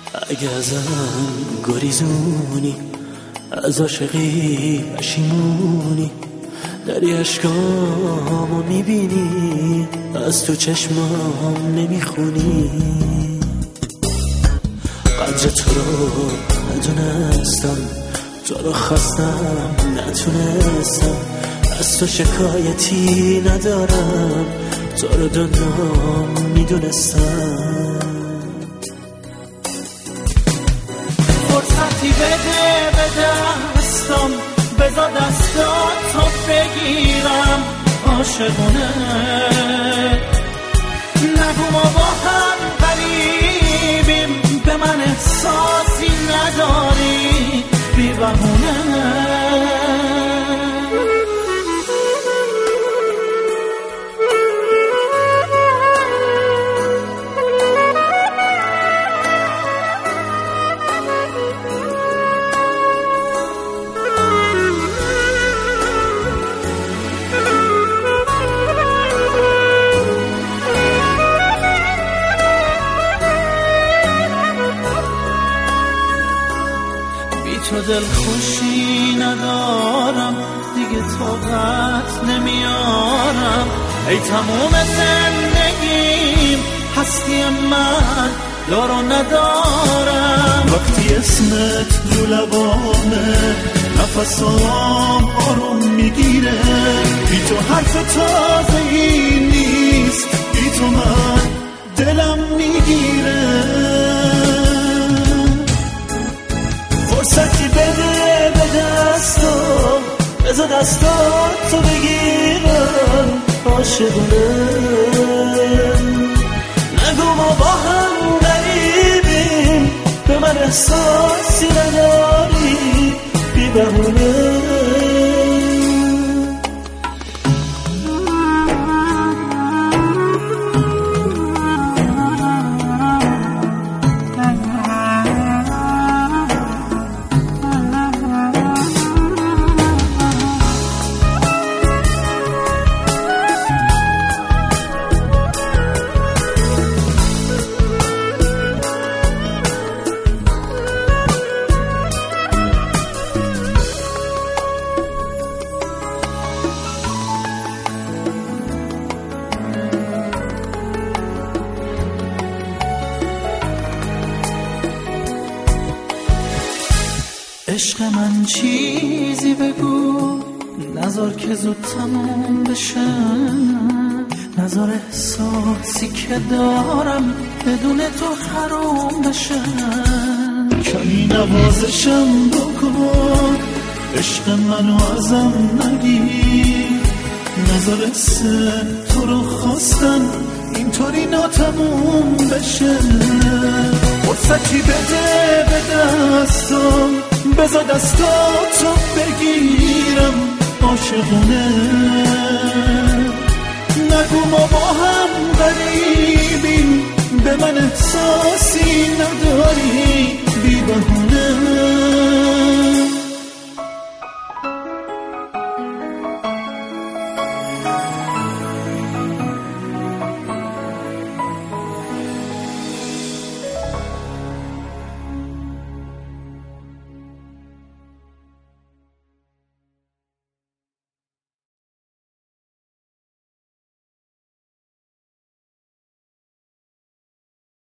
اگه ازم گریزونی، از عاشقی پشیمونی، داری عشقامو میبینی، از تو چشمام نمیخونی. قدر تو رو ندونستم، تو رو خواستم نتونستم، از تو شکایتی ندارم، تو رو دنیا میدونستم. فرصتی بده به دستم، بذار دستاتو بگیرم عاشقونه. نگو ما با هم غریبیم، به من احساسی نداری بی بهونه. تو دل خوشی ندارم دیگه، طاقت نمیارم. ای تموم زندگیم هستی من یارو ندارم. وقتی اسمت رو لبامه نفسام آروم میگیره، بی تو حرف تازه ای نیست، بی تو من دلم میگیره. فرصتی بده به دستم، بذار دستاتو بگیرم عاشقونه. نگو ما با هم غریبیم، به من احساسی نداری بی بهونه. عشق من چیزی بگو، نذار که زود تموم بشه، نذار احساسی که دارم بدون تو حرام بشه. کمی نوازشم بکن، عشق منو ازم نگیر، نذار تو رو خواستن اینطوری ناتموم بشه. فرصتی بده به دستم، بذار دستاتو بگیرم عاشقونه. نگو ما با هم غریبیم، به من احساسی نداری بی بهونه.